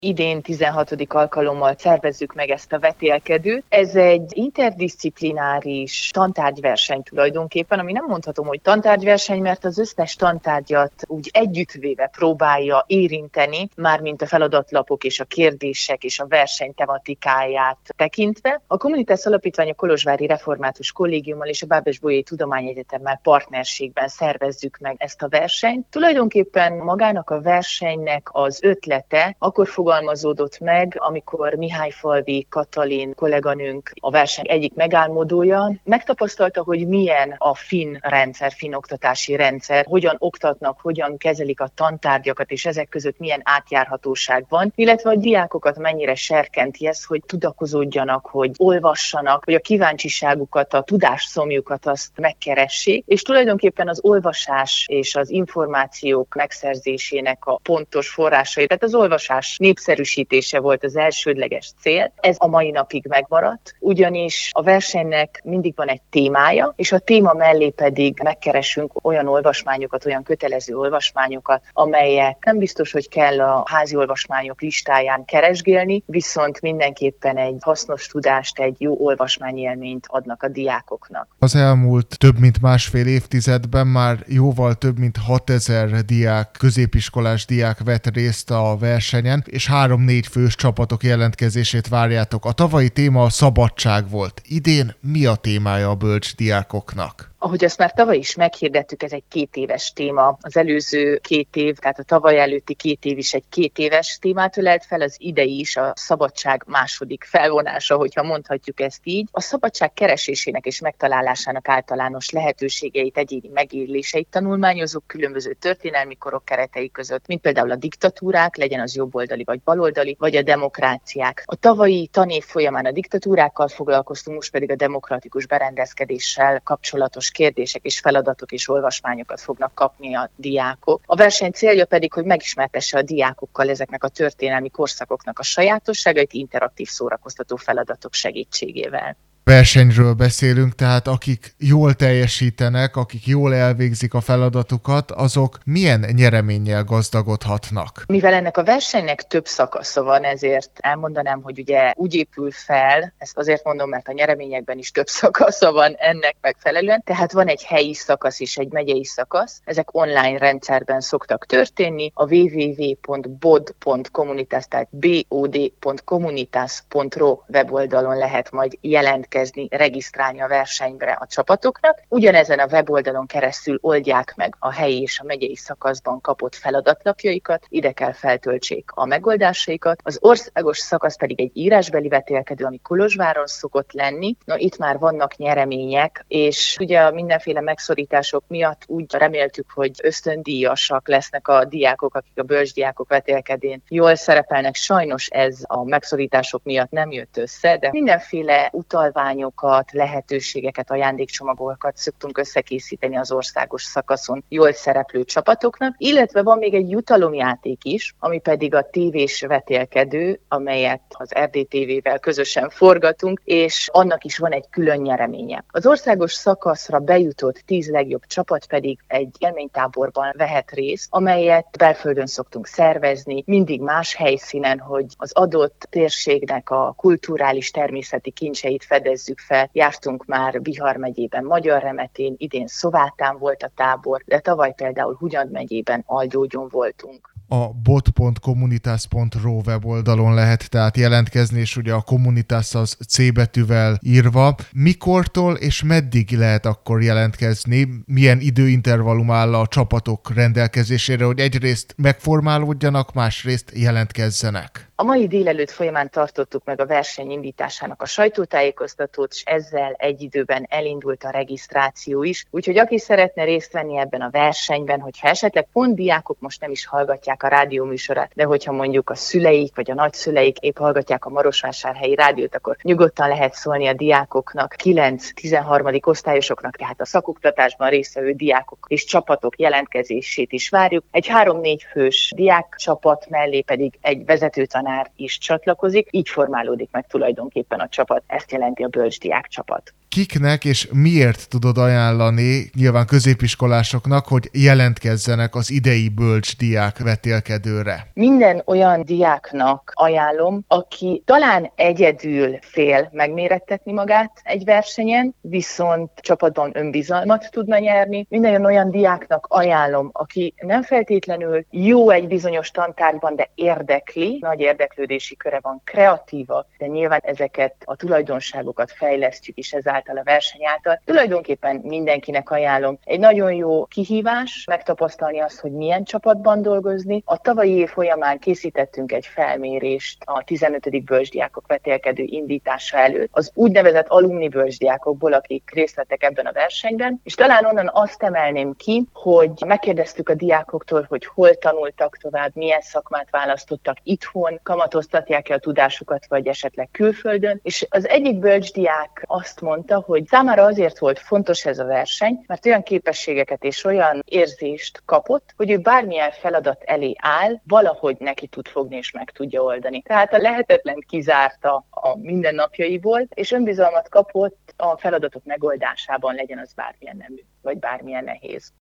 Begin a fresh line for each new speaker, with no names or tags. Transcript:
Idén 16. alkalommal szervezzük meg ezt a vetélkedőt. Ez egy interdisziplináris tantárgyverseny tulajdonképpen, ami nem mondhatom, hogy tantárgyverseny, mert az összes tantárgyat úgy együttvéve próbálja érinteni, mármint a feladatlapok és a kérdések és a verseny tematikáját tekintve. A Communitas Alapítvány a Kolozsvári Református Kollégiummal és a Bábes-Bolyai Tudományegyetemmel partnerségben szervezzük meg ezt a versenyt. Tulajdonképpen magának a versenynek az ötlete akkor fogalmazódott meg, amikor Mihályfalvi Katalin kolléganőnk, a verseny egyik megálmodója, megtapasztalta, hogy milyen a finn rendszer, finn oktatási rendszer, hogyan oktatnak, hogyan kezelik a tantárgyakat, és ezek között milyen átjárhatóság van, illetve a diákokat mennyire serkenti ez, hogy tudakozódjanak, hogy olvassanak, hogy a kíváncsiságukat, a tudásszomjukat azt megkeressék, és tulajdonképpen az olvasás és az információk megszerzésének a pontos forrásai, tehát az olvasás népszerűsítése volt az elsődleges cél. Ez a mai napig megmaradt, ugyanis a versenynek mindig van egy témája, és a téma mellé pedig megkeresünk olyan olvasmányokat, olyan kötelező olvasmányokat, amelyek nem biztos, hogy kell a házi olvasmányok listáján keresgélni, viszont mindenképpen egy hasznos tudást, egy jó olvasmányélményt adnak a diákoknak.
Az elmúlt több mint másfél évtizedben már jóval több mint 6000 diák, középiskolás diák vett részt a versenyen, és 3-4 fős csapatok jelentkezését várjátok. A tavalyi téma a szabadság volt. Idén mi a témája a bölcs diákoknak?
Ahogy azt már tavaly is meghirdettük, ez egy 2 éves téma. Az előző 2 év, tehát a tavaly előtti 2 év is egy 2 éves témát ölelt fel, az idei is a szabadság második felvonása, hogyha mondhatjuk ezt így. A szabadság keresésének és megtalálásának általános lehetőségeit, egyéni megéléseit tanulmányozók különböző történelmi korok keretei között, mint például a diktatúrák, legyen az jobboldali vagy baloldali, vagy a demokráciák. A tavalyi tanév folyamán a diktatúrákkal foglalkoztunk, most pedig a demokratikus berendezkedéssel kapcsolatos kérdések és feladatok és olvasmányokat fognak kapni a diákok. A verseny célja pedig, hogy megismertesse a diákokkal ezeknek a történelmi korszakoknak a sajátosságait interaktív szórakoztató feladatok segítségével.
Versenyről beszélünk, tehát akik jól teljesítenek, akik jól elvégzik a feladatukat, azok milyen nyereménnyel gazdagodhatnak?
Mivel ennek a versenynek több szakasza van, ezért elmondanám, hogy ugye úgy épül fel, ezt azért mondom, mert a nyereményekben is több szakasza van ennek megfelelően, tehát van egy helyi szakasz és egy megyei szakasz, ezek online rendszerben szoktak történni, a www.bod.communitas, tehát bod.communitas.ro weboldalon lehet majd jelentkezni, regisztrálni a versenyre a csapatoknak. Ugyanezen a weboldalon keresztül oldják meg a helyi és a megyei szakaszban kapott feladatlapjaikat, ide kell feltöltsék a megoldásaikat. Az országos szakasz pedig egy írásbeli vetélkedő, ami Kolozsváron szokott lenni. Itt már vannak nyeremények, és ugye a mindenféle megszorítások miatt úgy reméltük, hogy ösztöndíjasak lesznek a diákok, akik a bölcsdiákok vetélkedén jól szerepelnek. Sajnos ez a megszorítások miatt nem jött össze, de mindenféle utalványokat, lehetőségeket, ajándékcsomagokat szoktunk összekészíteni az országos szakaszon jól szereplő csapatoknak, illetve van még egy jutalomjáték is, ami pedig a tévés vetélkedő, amelyet az RDTV-vel közösen forgatunk, és annak is van egy külön nyereménye. Az országos szakaszra bejutott 10 legjobb csapat pedig egy élménytáborban vehet részt, amelyet belföldön szoktunk szervezni, mindig más helyszínen, hogy az adott térségnek a kulturális természeti kincseit fedezzük fel. Jártunk már Bihar megyében, Magyarremetén, idén Szovátán volt a tábor, de tavaly például Hunyad megyében, Algyógyon voltunk.
A bot.communitas.ro weboldalon lehet tehát jelentkezni, és ugye a Communitas az C betűvel írva. Mikortól és meddig lehet akkor jelentkezni? Milyen időintervallum áll a csapatok rendelkezésére, hogy egyrészt megformálódjanak, másrészt jelentkezzenek?
A mai délelőtt folyamán tartottuk meg a verseny indításának a sajtótájékoztatót, és ezzel egy időben elindult a regisztráció is. Úgyhogy aki szeretne részt venni ebben a versenyben, hogyha esetleg pont diákok most nem is hallgatják a rádióműsorát, de hogyha mondjuk a szüleik vagy a nagyszüleik épp hallgatják a Marosvásárhelyi rádiót, akkor nyugodtan lehet szólni a diákoknak, 9-13. osztályosoknak, tehát a szakoktatásban résztvevő diákok és csapatok jelentkezését is várjuk. Egy 3-4 fős diákcsapat mellé pedig egy vezetőtanár tanár is csatlakozik, így formálódik meg tulajdonképpen a csapat, ezt jelenti a bölcsdiák csapat.
Kiknek és miért tudod ajánlani nyilván középiskolásoknak, hogy jelentkezzenek az idei bölcsdiák vetélkedőre?
Minden olyan diáknak ajánlom, aki talán egyedül fél megmérettetni magát egy versenyen, viszont csapatban önbizalmat tudna nyerni. Minden olyan diáknak ajánlom, aki nem feltétlenül jó egy bizonyos tantárgyban, de érdekli, nagy érdeklődési köre van, kreatíva, de nyilván ezeket a tulajdonságokat fejlesztjük is ezáltal a verseny által. Tulajdonképpen mindenkinek ajánlom. Egy nagyon jó kihívás megtapasztalni azt, hogy milyen csapatban dolgozni. A tavalyi év folyamán készítettünk egy felmérést a 15. bölcsdiákok vetélkedő indítása előtt, az úgynevezett alumni bölcsdiákokból, akik részt vettek ebben a versenyben, és talán onnan azt emelném ki, hogy megkérdeztük a diákoktól, hogy hol tanultak tovább, milyen szakmát választottak itthon, kamatoztatják-e a tudásukat, vagy esetleg külföldön, és az egyik bölcsdiák azt mondta, hogy számára azért volt fontos ez a verseny, mert olyan képességeket és olyan érzést kapott, hogy ő bármilyen feladat elé áll, valahogy neki tud fogni és meg tudja oldani. Tehát a lehetetlen kizárta a mindennapjaiból, és önbizalmat kapott a feladatok megoldásában, legyen az bármilyen nemű, vagy bármilyen nehéz.